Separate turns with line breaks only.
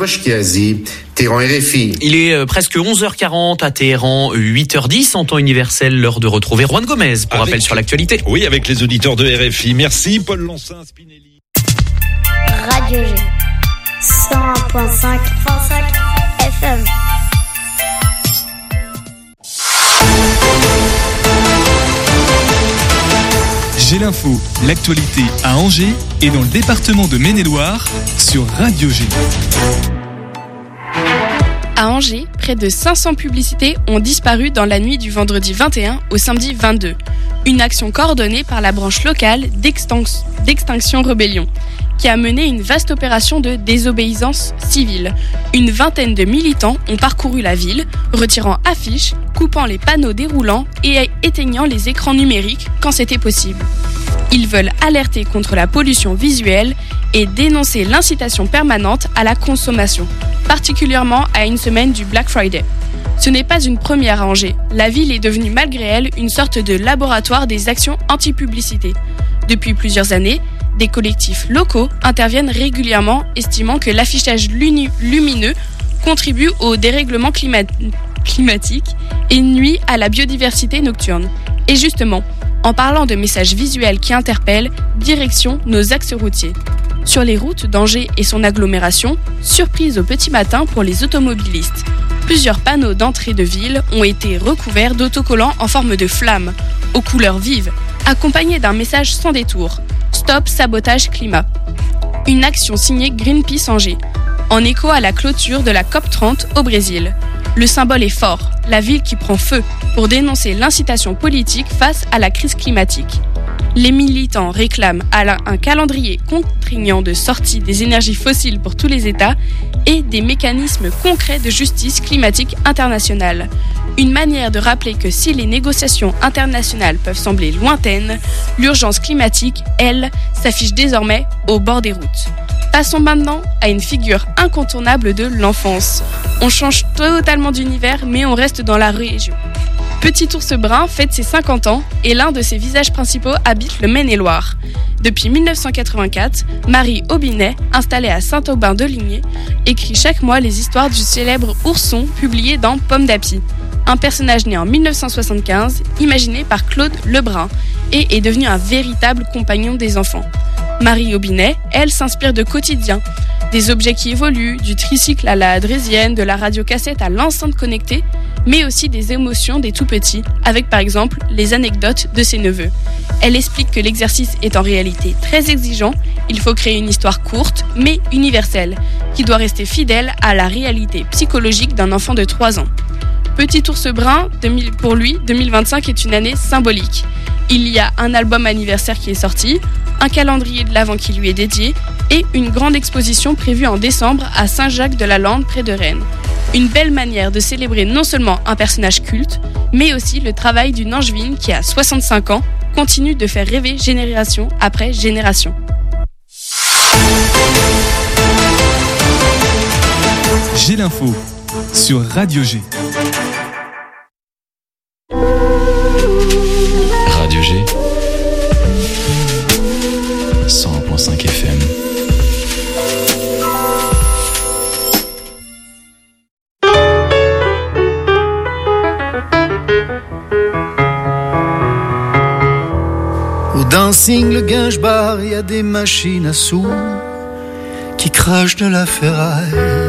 Ashkenazi, Téhéran RFI.
Il est presque 11h40 à Téhéran, 8h10 en temps universel, l'heure de retrouver Juan Gomez pour rappel sur l'actualité.
Oui, avec les auditeurs de RFI. Merci Paul Lancin, Spinelli.
Radio G 101.5 FM.
J'ai l'info, l'actualité à Angers et dans le département de Maine-et-Loire sur Radio G.
À Angers, près de 500 publicités ont disparu dans la nuit du vendredi 21 au samedi 22. Une action coordonnée par la branche locale d'Extinction Rebellion, qui a mené une vaste opération de désobéissance civile. Une vingtaine de militants ont parcouru la ville, retirant affiches, coupant les panneaux déroulants et éteignant les écrans numériques quand c'était possible. Ils veulent alerter contre la pollution visuelle et dénoncer l'incitation permanente à la consommation, particulièrement à une semaine du Black Friday. Ce n'est pas une première à Angers. La ville est devenue malgré elle une sorte de laboratoire des actions anti-publicité. Depuis plusieurs années, des collectifs locaux interviennent régulièrement, estimant que l'affichage lumineux contribue au dérèglement climatique et nuit à la biodiversité nocturne. Et justement, en parlant de messages visuels qui interpellent, direction nos axes routiers. Sur les routes d'Angers et son agglomération, surprise au petit matin pour les automobilistes. Plusieurs panneaux d'entrée de ville ont été recouverts d'autocollants en forme de flammes, aux couleurs vives, accompagnés d'un message sans détour. Stop sabotage climat. Une action signée Greenpeace Angers, en écho à la clôture de la COP30 au Brésil. Le symbole est fort, la ville qui prend feu, pour dénoncer l'incitation politique face à la crise climatique. Les militants réclament un calendrier contraignant de sortie des énergies fossiles pour tous les États et des mécanismes concrets de justice climatique internationale. Une manière de rappeler que si les négociations internationales peuvent sembler lointaines, l'urgence climatique, elle, s'affiche désormais au bord des routes. Passons maintenant à une figure incontournable de l'enfance. On change totalement d'univers, mais on reste dans la région. Petit Ours Brun fête ses 50 ans et l'un de ses visages principaux habite le Maine-et-Loire. Depuis 1984, Marie Aubinet, installée à Saint-Aubin-de-Ligné, écrit chaque mois les histoires du célèbre ourson publié dans Pomme d'Api. Un personnage né en 1975, imaginé par Claude Lebrun, et est devenu un véritable compagnon des enfants. Marie Aubinet, elle, s'inspire de quotidien, des objets qui évoluent, du tricycle à la draisienne, de la radiocassette à l'enceinte connectée, mais aussi des émotions des tout-petits, avec par exemple les anecdotes de ses neveux. Elle explique que l'exercice est en réalité très exigeant, il faut créer une histoire courte, mais universelle, qui doit rester fidèle à la réalité psychologique d'un enfant de 3 ans. Petit Ours Brun, pour lui, 2025 est une année symbolique. Il y a un album anniversaire qui est sorti, un calendrier de l'Avent qui lui est dédié et une grande exposition prévue en décembre à Saint-Jacques-de-la-Lande près de Rennes. Une belle manière de célébrer non seulement un personnage culte, mais aussi le travail d'une angevine qui, à 65 ans, continue de faire rêver génération après génération.
J'ai l'info sur Radio G.
Radio G 101.5 FM.
Au dancing, le Guinche-Bar, il y a des machines à sous qui crachent de la ferraille.